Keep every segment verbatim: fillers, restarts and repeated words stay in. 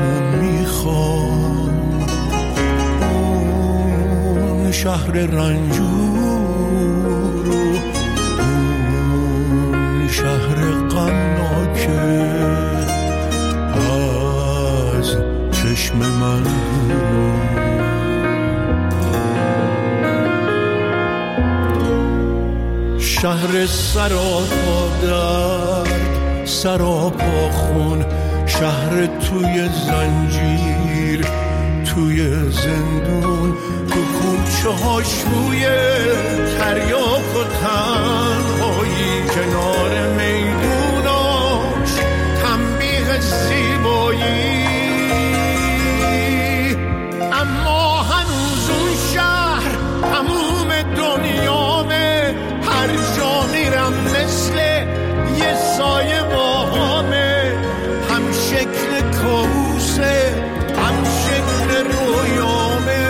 میخوام، اون شهر رنجور و اون شهر غمناکه از چشم من. شهر سراپا درد، سراپا خون، شهر توی زنجیر، توی زندون، تو کوچه ها شوی تریاک و تنهایی، کنار میدوناش تنبیه زیبایی. اما هنوز اون شهر تموم دنیامه، هر جا میرم مثل یه سایه باهامه، هم شکل کابوسه هم شکل رویامه.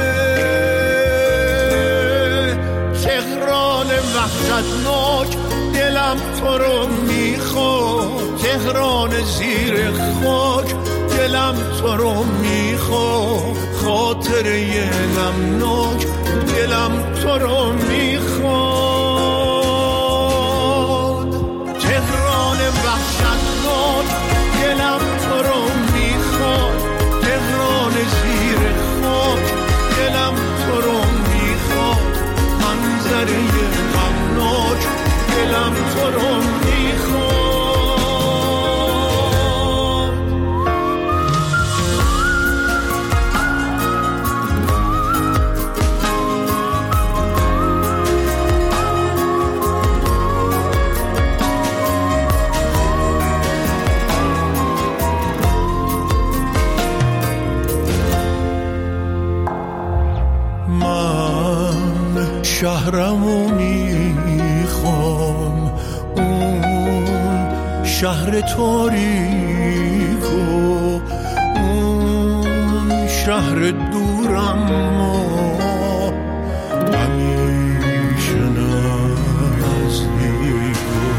تهران وحشتناک دلم تو رو میخواد، تهران زیر خاک دلم تو رو میخواد، خاطره نمناک دلم تو رو میخواد. تهران وحشتناک دلم تو رو میخواد، تهران زیر خاک دلم تو رو میخواد، منظره غمناک دلم تو رو میخواد. شهرمو میخوام، اون شهر تاریک و اون شهر دورم همیشه نزدیک.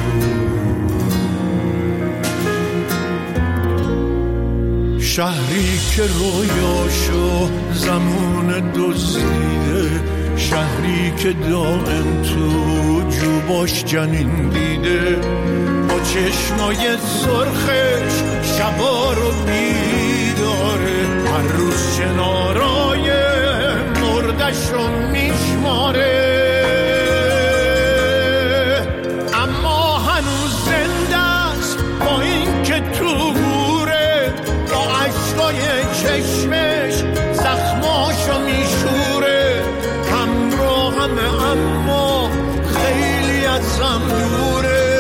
شهری که رویاشو زمان دزدیده، شهری که دائم تو جوباش جنین دیده، با چشمای سرخش شبا رو بیداره، هر روز شنارای مردش رو میشماره. اما هنوز زنده است با این که تو گوره، با عشقای چشمش زخماشو میشوره. همه اما خیلی ازم دوره.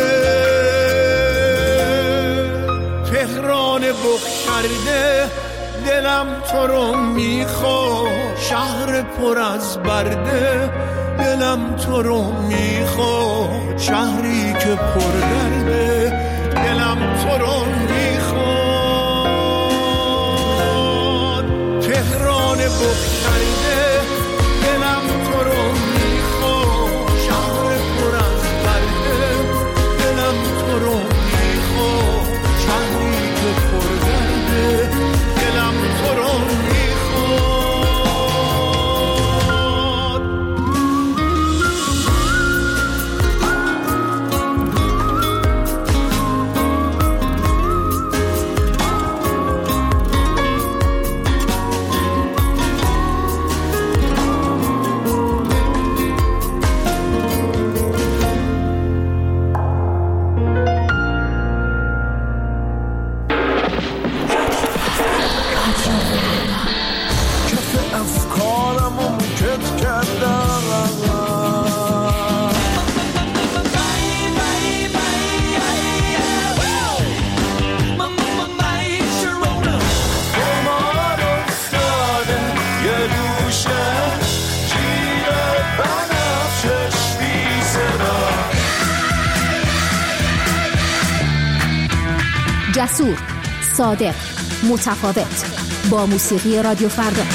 تهران بخشرده دلم تو رو میخواد، شهر پر از برده دلم تو رو میخواد، شهری که پر درده دلم تو رو میخواد. تهران بخشرده دلم تو رو میخواد، شهر پر از برده دلم تو رو میخواد، شهری که پر درده دلم تو رو جسور، صادق، متفاوت، با موسیقی رادیو فردا.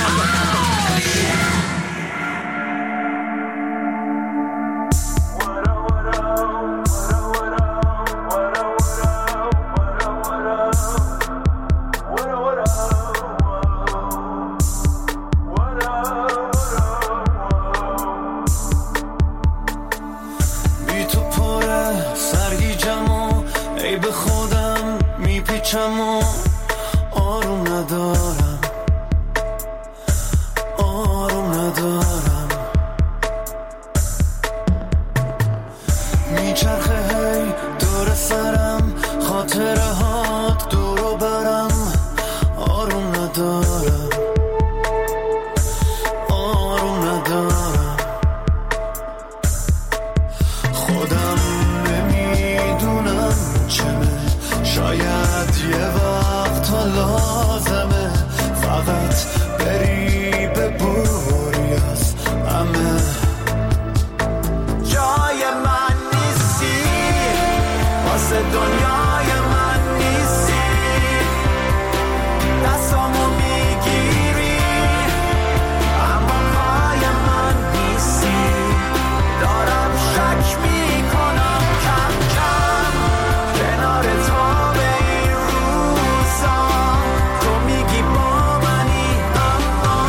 ندارم، آروم ندارم، خودم نمیدونم چمه، شاید یه وقت ها لازمه فقط بری ببری از همه. جای من نیستی واسه دنیای من نیستی، دستامو میگیری اما پای من نیستی، دارم شک میکنم کم کم کنار تو به این روزا، تو میگی با منی اما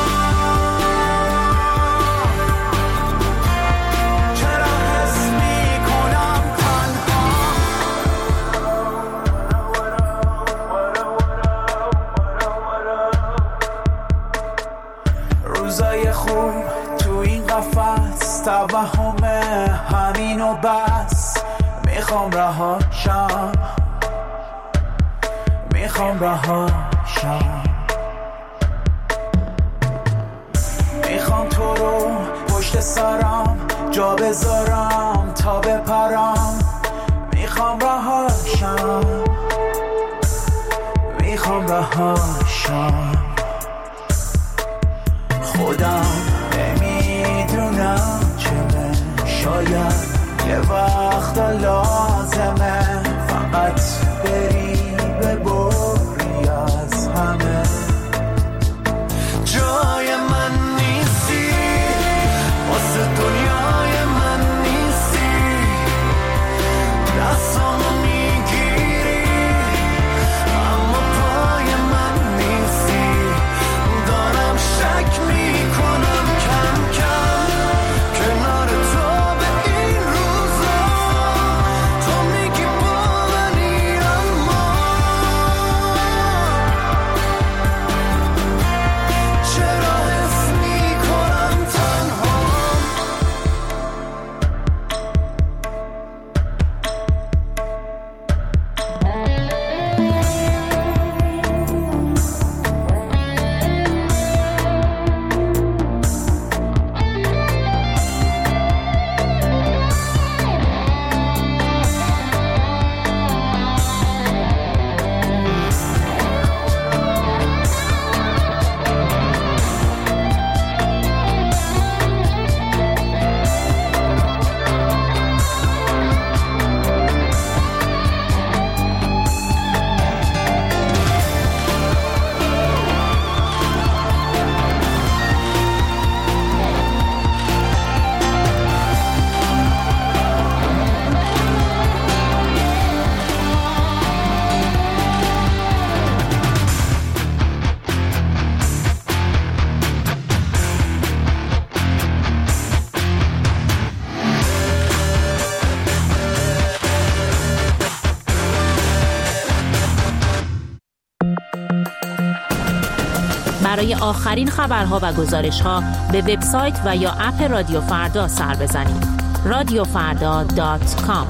چرا حس میکنم تنها. روزای خوب تو این قفس توهمه همین و بس، میخوام رهاشم میخوام رهاشم، میخوام تو رو پشت سرم جا بذارم تا بپرم، میخوام رهاشم میخوام رهاشم، خودم نمیدونم چمه، شاید یه وقت لازمه فقط بری ببری از همه. جای من نیستی واسه دنیای من نیستی، دستامو میگیری اما پای من نیستی، دارم شک میکنم کم کم کنار تو به این روزا، تو میگی با منی اما چرا حس میکنم تنها. برای آخرین خبرها و گزارش‌ها به وبسایت و یا اپ رادیو فردا سر بزنید. رادیو فردا دات کام.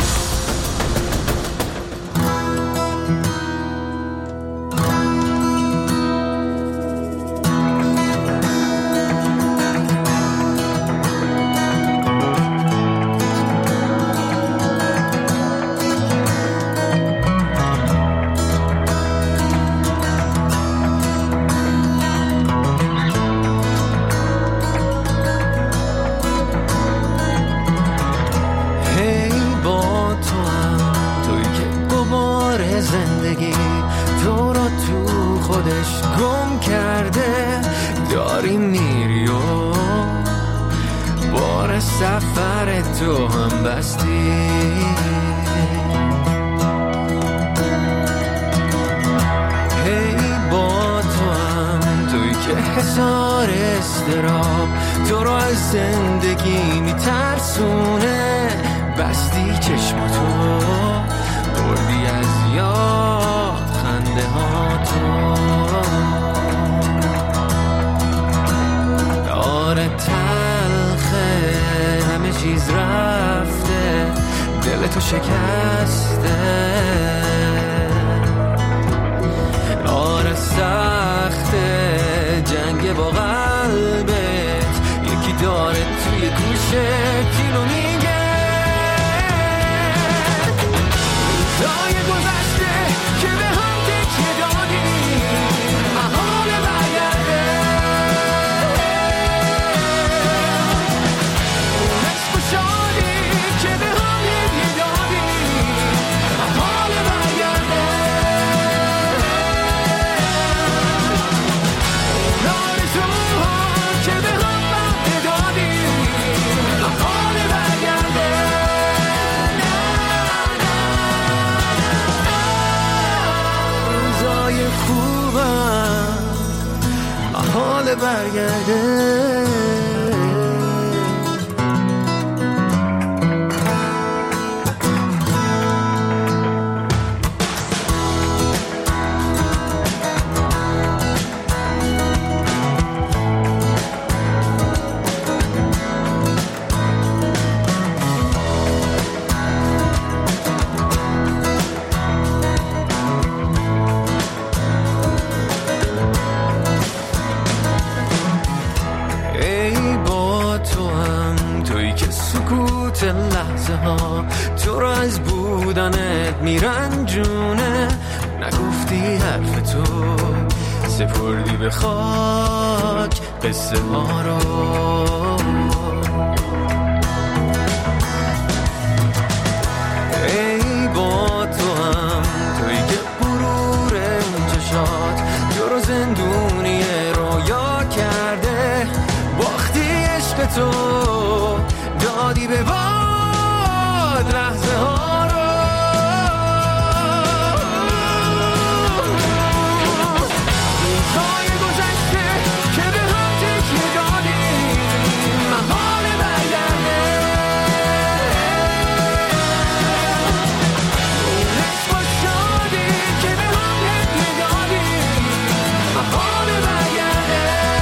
سفر تو هم بستی، هی با تو هم توی که حسار استراب تو رو از زندگی میترسونه، بستی چشماتو بردی از یاد خنده ها تو، داره تلخه همه چیز رفته، دل تو شکسته، آره سر گذشته اینو میگه، روزای گذشته که به هم تکیه دادیم محال برگرده، اون عشق و شادی که به هم هدیه دادیم محال برگرده، اون آرزوها که به هم وعده دادیم محال برگرده. روزای خوبم محال برگرده. ای با تو هم تویی که سکوت لحظه ها تو رو از بودنت میرنجونه، نگفتی حرف تو سپردی به خاک قصه ها رو، ای با تو هم تویی که غرور اون چشات تو رو زندونی رویا کرده، باختی عشق تو دادی به باد لحظه ها رو، روزهای گذشته که به هم تکیه دادیم محال برگرده، اون عشق و شادی که به هم هدیه دادیم محال برگرده،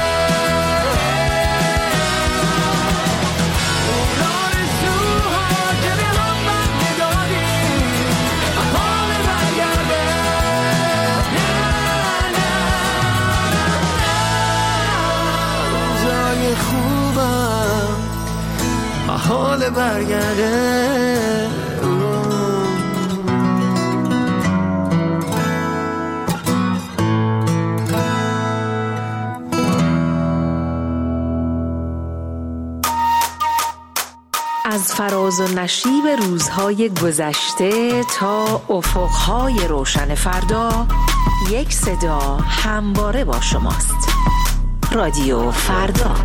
اون آرزوها که به هم وعده دادیم محال برگرده. روزای خوبم محال برگرده. از فراز و نشیب روزهای گذشته تا افقهای روشن فردا، یک صدا همواره با شماست. رادیو فردا.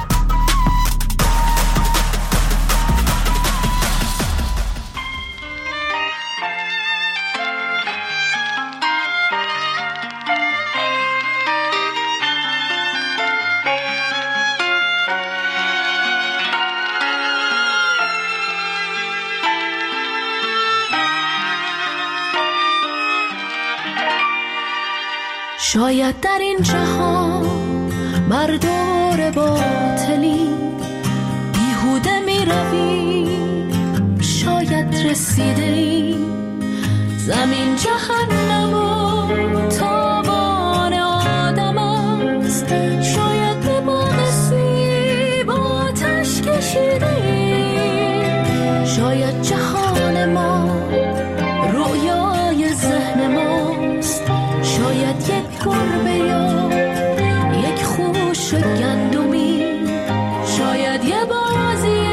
شاید در این جهان بر دور باطلی بیهوده می روی، شاید رسیده ای زمین جهنم و تاوان آدم است، شاید به باد سیب آتش کشیده ای، شاید جهان ما رویای ذهن ماست، شاید یک گربه یا یک خوش گندمی، شاید یه بازی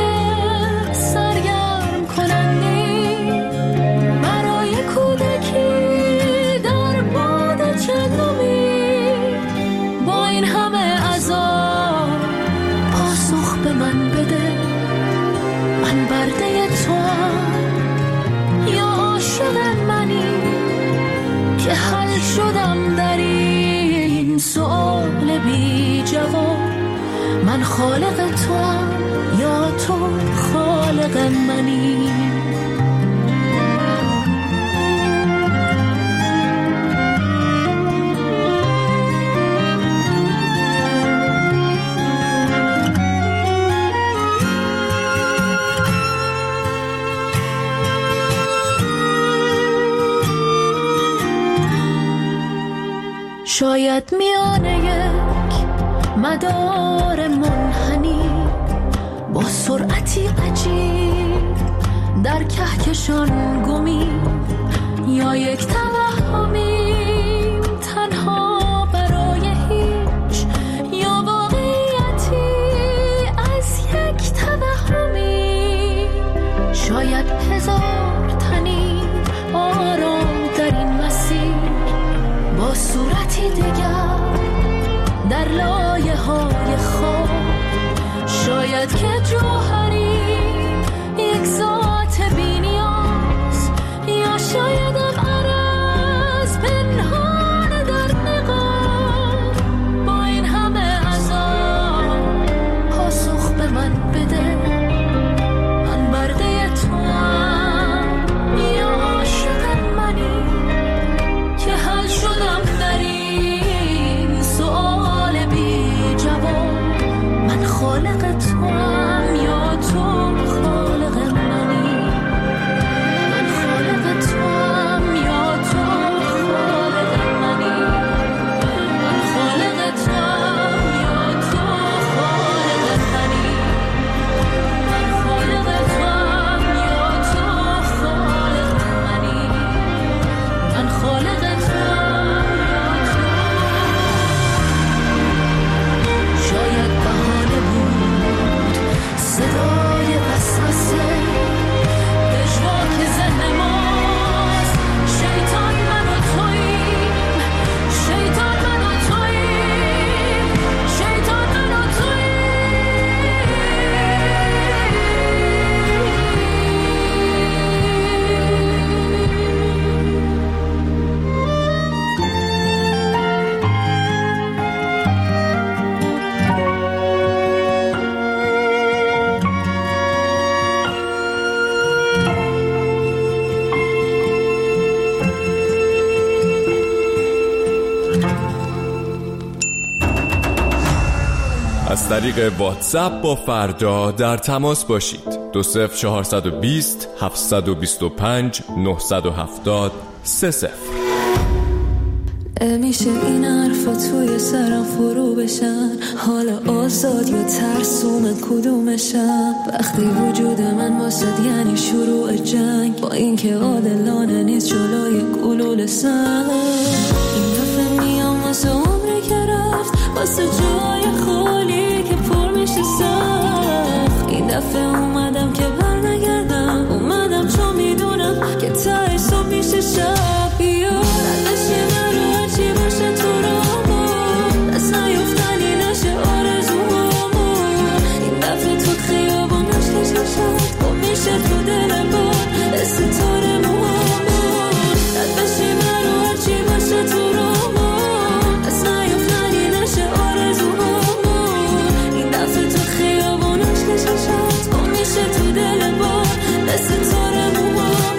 سرگرم کننده برای کودکی در باد چندمی، با این همه عذاب پاسخ به من بده، من برده تو هم یا عاشق منی که حل شدم در این سؤال بی جواب، من خالق تو هم یا تو خالق منی. شاید میانه یک مدار منحنی با سرعتی عجیب در کهکشان گمی، یا یک توهمی تنها برای هیچ، یا واقعیتی از یک توهمی. شاید هزار تنی آرام در این مسیر با صورتی دیگر در لایه های خواب. شاید که جوهری یک ذات بی نیاز، یا شاید هم عرض پنهان در نقاب. با این همه عذاب پاسخ به من بده، من برده تو هم یا عاشق منی که حل شدم در این سؤال بی جواب. من خالق تو هم یا تو خالق منی، من خالق تو هم یا تو خالق منی، من خالق تو هم یا تو خالق منی، من خالق تو هم یا تو خالق منی، من خالق تو هم یا تو. شاید بهانه بود صدای وسوسه، پژواک ذهن ماست. شیطان من و توییم، شیطان من و توییم، شیطان من و از طریق واتساپ با فردا در تماس باشید. دو صفر چهارصد و بیست هفتصد و بیست و پنج نهصد و هفتاد سه صفر. میشه این حرفا توی سرم فرو بشن، حال آزاد یا ترسوم کدومشم. وقتی وجود من واسد یعنی شروع جنگ، با این که عادلانه نیست جلوی گلوله سنگ. این دفعه میام واسه عمری که رفت، واسه جای خالی که پر میشه سخت. این دفعه اومدم که بر نگردم، اومدم چون میدونم که ته صبح میشه شب. بیا ردش من رو هرچی باشه تو رامون، دست نیفتنی نشه آرزوامون. این دفعه تو خیابون نشکش نشد، با میشه تو دل بار ستاره موامون. ردش من رو هرچی باشه تو رامون، دست نیفتنی نشه آرزوامون. این دفعه تو خیابون نشکش نشد، با میشه تو دل بار ستاره موامون.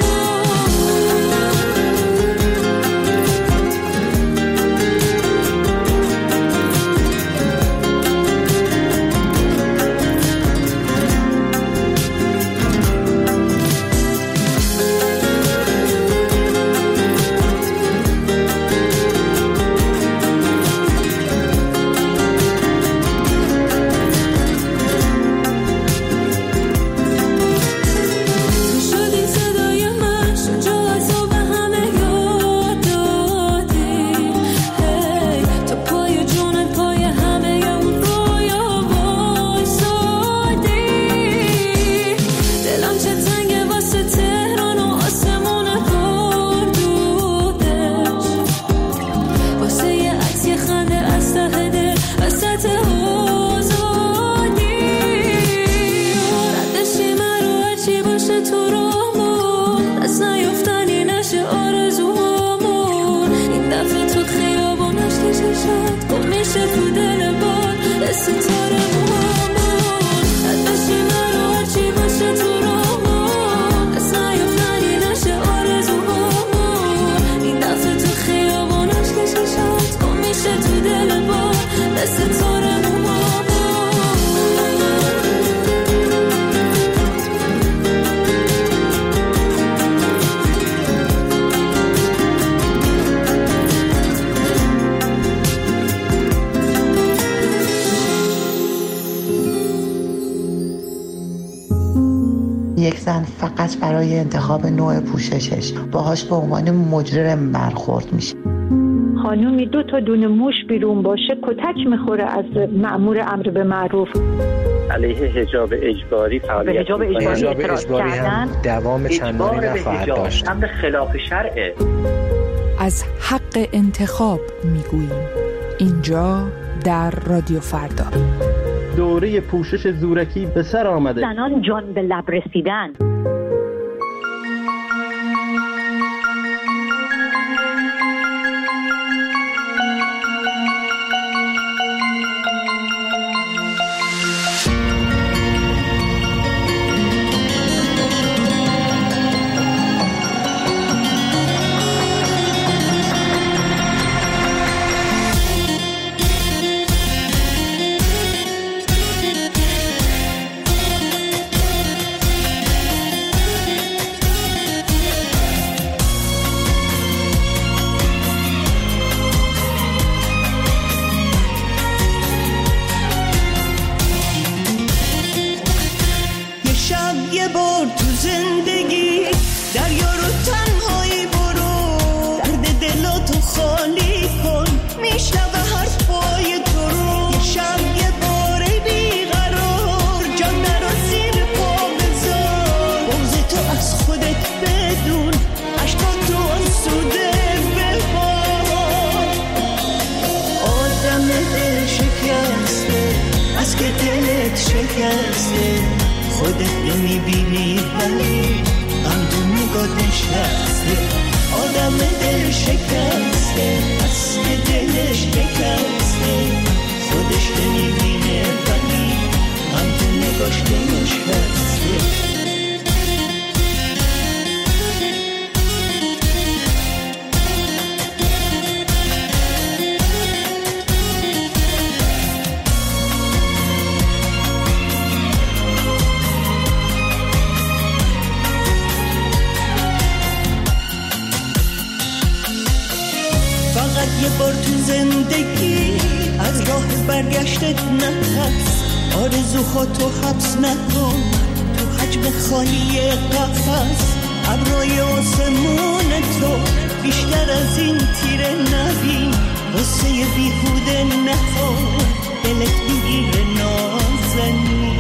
یک زن فقط برای انتخاب نوع پوششش باهاش به عنوان مجرم برخورد میشه. خانومی دو تا دونه موش بیرون باشه کتک میخوره از مأمور امر به معروف. علیه حجاب اجباری فعالیت به حجاب اجباری, حجاب اجباری هم دوام چندانی نخواهد داشت. امر خلاف شرعه. از حق انتخاب میگوییم اینجا در رادیو فردا. دوره پوشش زورکی به سر آمده. زنان جان به لب رسیدن. خودت نمیبینی ولی غم نگاه نشسته. آدم دل شکسته از که دلش شکسته. خودش نمیبینه ولی غم نگاهش نشسته. یه بار تو زندگی از راه برگشتت نترس. آرزوها تو حبس نکن تو حجم خالی قفس. ابرای آسمون تو بیشتر از این تیره نبین. واسه بیهوده نخور دلت میگیره نازنی.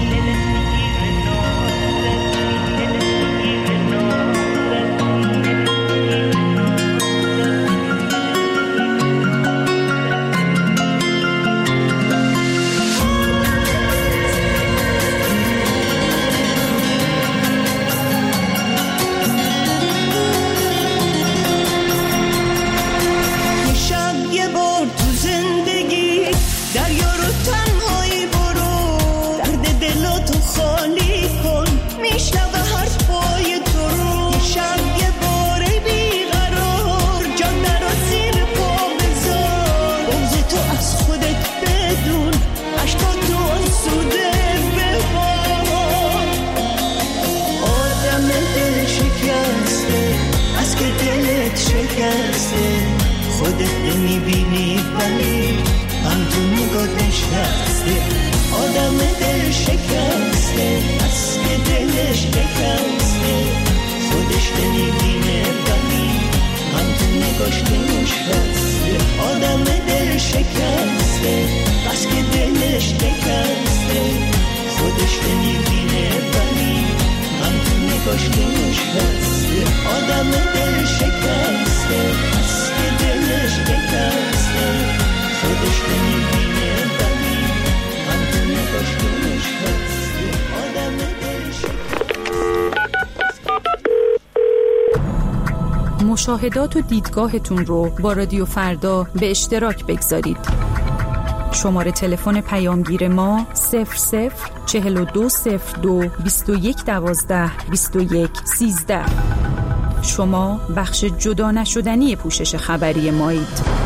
خودت نمیبینی ولی غم تو نگاه نشسته. آدم دل شکسته از که دلش شکسته. خودش نمیبینه ولی غم تو نگاهش نشسته. آدم دل شکسته از که دلش شکسته. خودش نمیبینه ولی غم تو نگاهش نشسته. آدم دل شکسته از که دلش شکسته. خودش نمیبینه ولی غم تو نگاهش نشسته. آدم دل شکسته. مشاهدات و دیدگاهتون رو با رادیو فردا به اشتراک بگذارید. شماره تلفن پیامگیر ما صفر صفر چهل و دو صفر دو بیست و یک دوازده بیست و یک سیزده. شما بخش جدا نشدنی پوشش خبری مایید.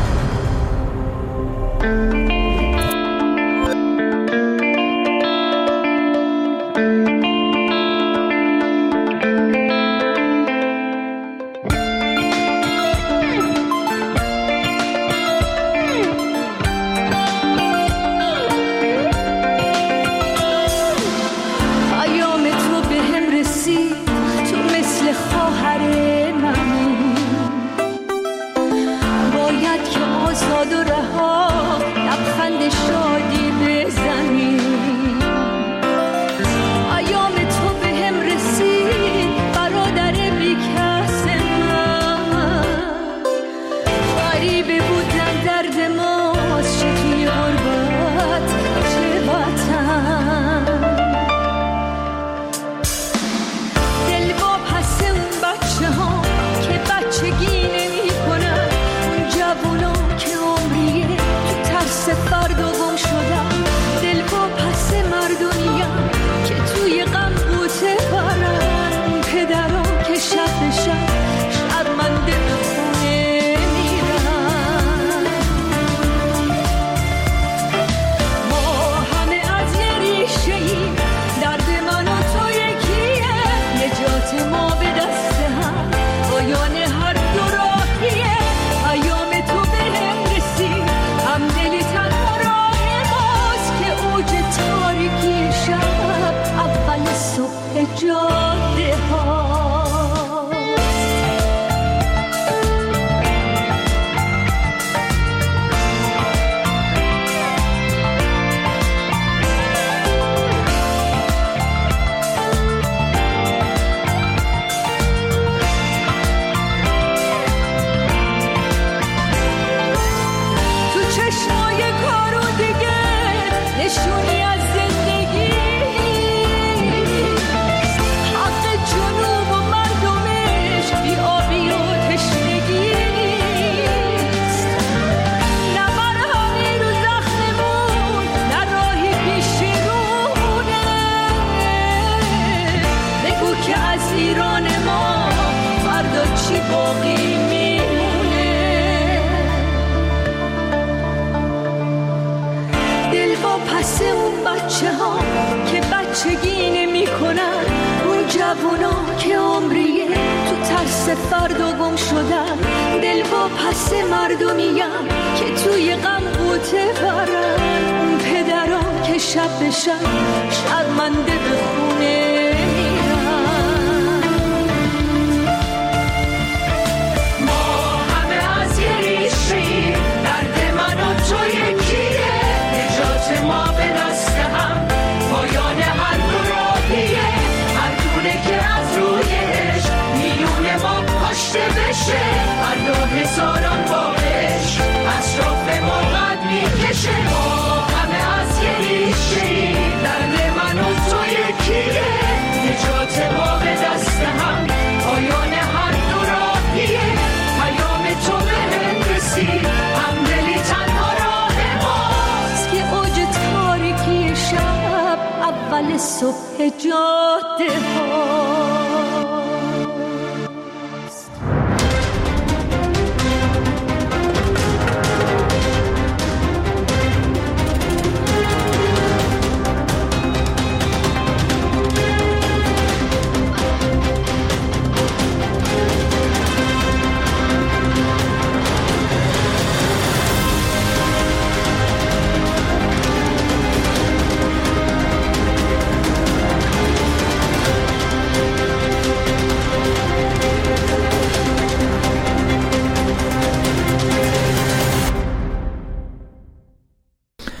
پیام تو به هم رسید پس اون بچه ها که بچگی نمی کنن، اون جوونا که عمریه تو ترس فردا گم شدن، دل با پس مردمیم که توی غم بوته برن، اون پدران که شب به شب شرمنده به خونه هزاران باش اطراف ما قد میکشه، ما همه از یه ریشه‌ای، درد من و تو یکیه، نجات ما به دست هم، پایان هر دو راهیه، پیام تو به هم رسید، همدلی تنها راه ماست که اوج تاریکی شب اول صبح جاده ها.